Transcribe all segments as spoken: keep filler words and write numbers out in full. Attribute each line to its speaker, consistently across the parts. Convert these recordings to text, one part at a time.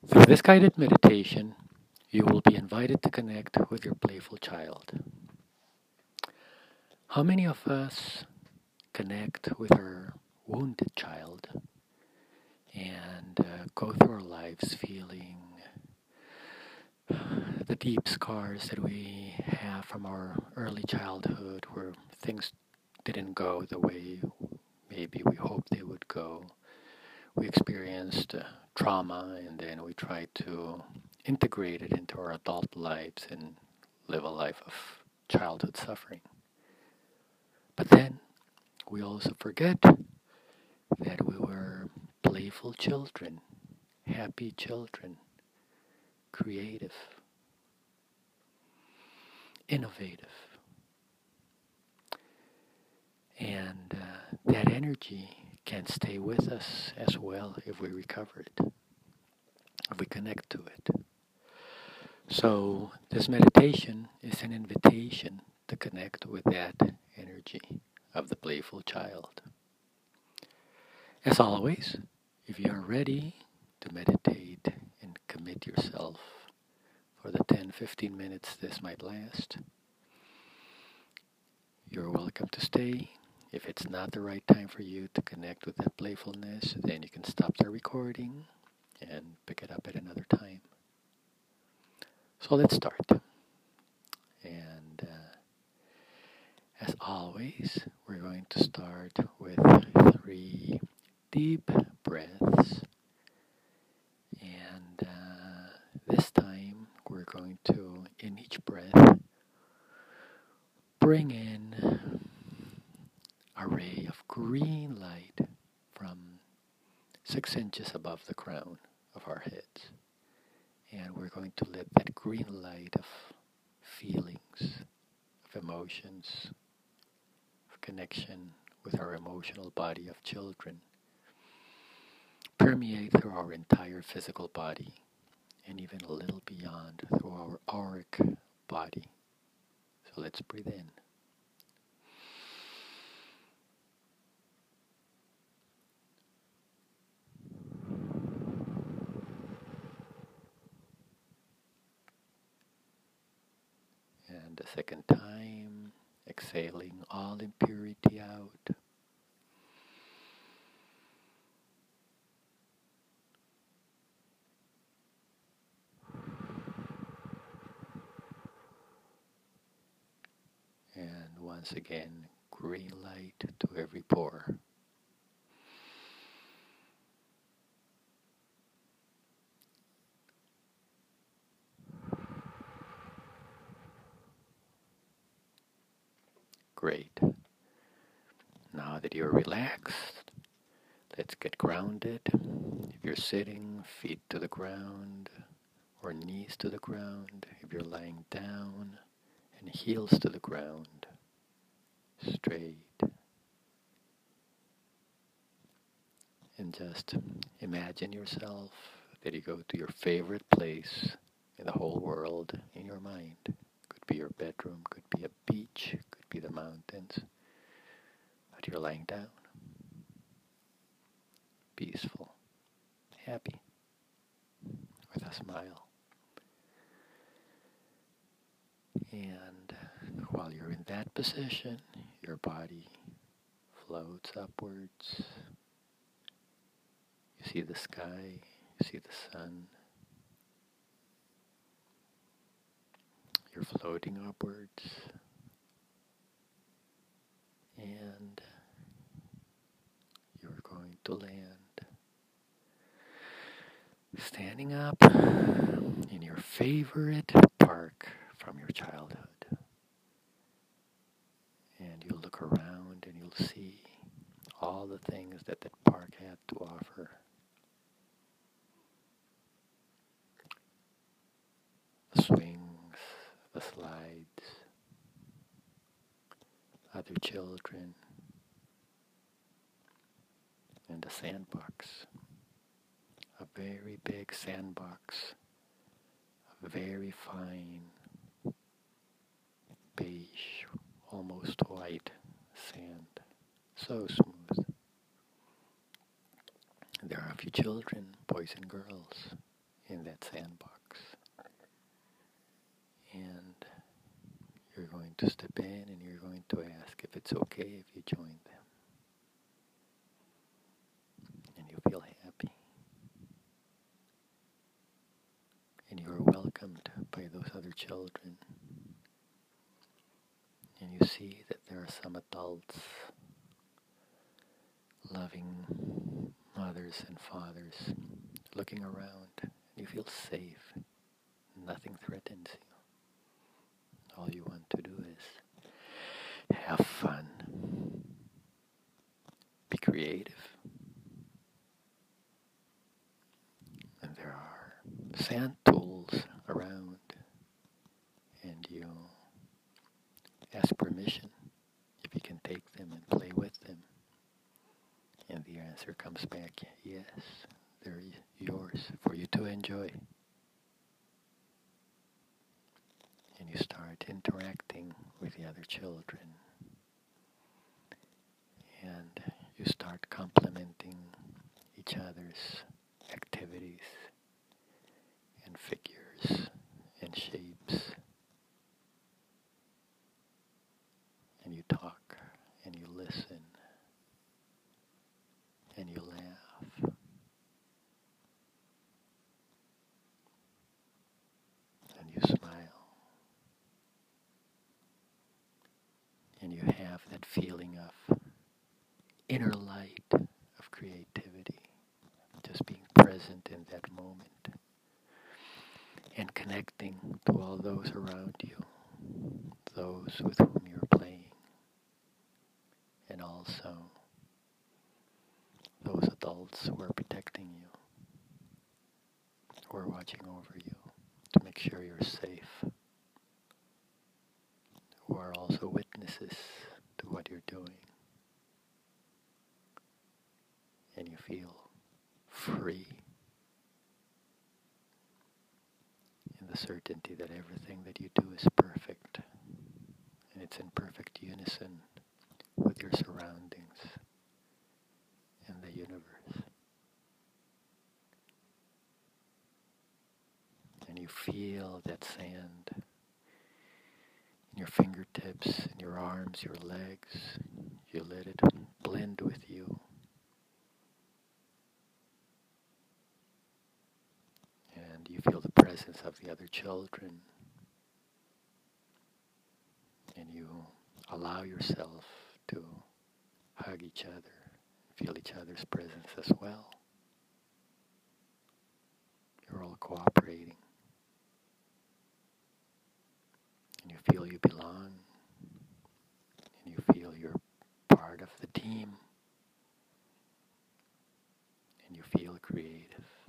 Speaker 1: Through this guided meditation, you will be invited to connect with your playful child. How many of us connect with our wounded child and uh, go through our lives feeling the deep scars that we have from our early childhood where things didn't go the way maybe we hoped they would go? We experienced uh, trauma, and then we tried to integrate it into our adult lives and live a life of childhood suffering. But then we also forget that we were playful children, happy children, creative, innovative. And uh, that energy can stay with us as well if we recover it, if we connect to it. So this meditation is an invitation to connect with that energy of the playful child. As always, if you are ready to meditate and commit yourself for the ten to fifteen minutes this might last, you're welcome to stay. If it's not the right time for you to connect with that playfulness, then you can stop the recording and pick it up at another time. So let's start. And uh, as always, we're going to start with three deep breaths. And uh, this time, we're going to, in each breath, bring in a ray of green light from six inches above the crown of our heads. And we're going to let that green light of feelings, of emotions, of connection with our emotional body of children permeate through our entire physical body and even a little beyond through our auric body. So let's breathe in. And the second time, exhaling all impurity out. And once again, green light to every pore. Great. Now that you're relaxed, let's get grounded. If you're sitting, feet to the ground, or knees to the ground. If you're lying down, and heels to the ground, straight. And just imagine yourself that you go to your favorite place in the whole world in your mind. Could be your bedroom, could be a beach, could be the mountains. But you're lying down, peaceful, happy, with a smile. And while you're in that position, your body floats upwards. You see the sky, you see the sun. You're floating upwards. And you're going to land. Standing up in your favorite park from your childhood. And you'll look around and you'll see all the things that that park had to offer. The swings, the slides, other children, and a sandbox. A very big sandbox. A very fine, beige, almost white sand. So smooth. There are a few children, boys and girls, in that sandbox. And you're going to step in and you're going to ask if it's okay if you join them. And you feel happy. And you are welcomed by those other children. And you see that there are some adults, loving mothers and fathers, looking around. And you feel safe. Nothing threatens you. All you want to do is have fun. Be creative. And there are sand tools around. And you ask permission if you can take them and play with them. And the answer comes back, yes, they're yours for you to enjoy. And you start interacting with the other children. And you start complimenting each other's activities and figures and shapes. And you talk and you listen and you laugh. And you smile. And you have that feeling of inner light, of creativity, just being present in that moment and connecting to all those around you, those with whom you're playing, and also those adults who are protecting you, who are watching over you to make sure you're safe, who are also witnesses to what you're doing. And you feel free in the certainty that everything that you do is perfect, and it's in perfect unison with your surroundings and the universe. And you feel that sand in your fingertips, in your arms, your legs. You let it blend with you. And you feel the presence of the other children. And you allow yourself to hug each other, feel each other's presence as well. You're all cooperating. And you feel you belong. And you feel you're part of the team. And you feel creative.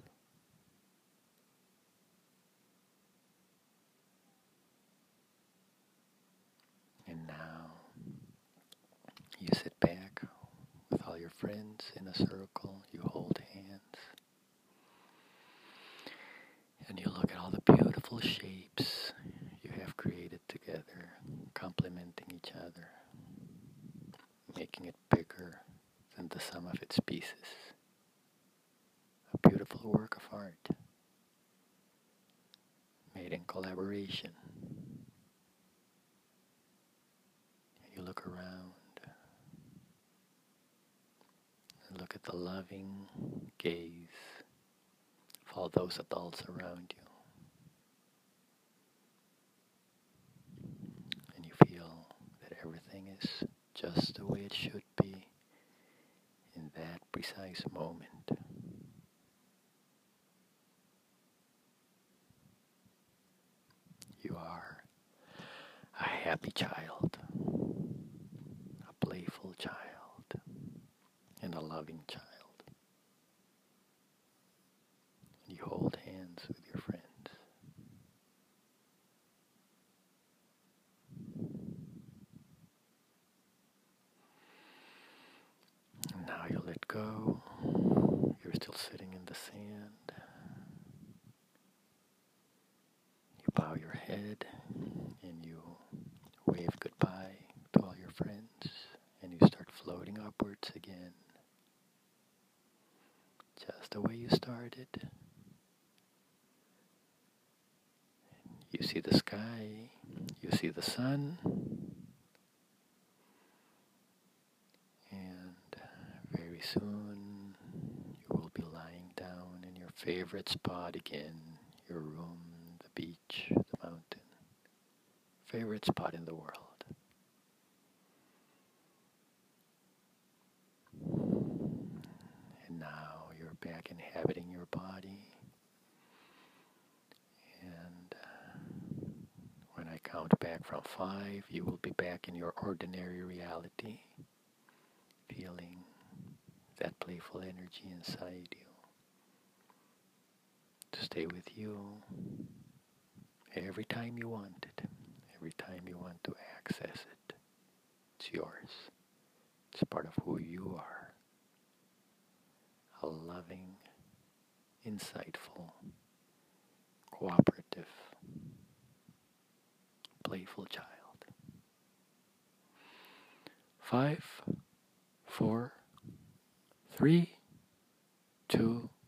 Speaker 1: And now you sit back with all your friends in a circle. You hold hands. And you look at all the beautiful shapes you have created together, complementing each other, making it bigger than the sum of its pieces. A beautiful work of art made in collaboration. And you look around and look at the loving gaze of all those adults around you. And you feel that everything is just the way it should be in that precise moment. You are a happy child, a playful child, and a loving child. And you hold hands with your friends. And now you let go. You're still sitting in the sand. You bow your head and you wave goodbye to all your friends, and you start floating upwards again, just the way you started, see the sky, you see the sun, and very soon you will be lying down in your favorite spot again, your room, the beach, the mountain, favorite spot in the world. And now you're back inhabiting your body. And uh, when I count back from five, you will be back in your ordinary reality, feeling that playful energy inside you to stay with you every time you want it, every time you want to access it. It's yours. It's part of who you are. A loving, insightful, cooperative, playful child. Five, four, three, two,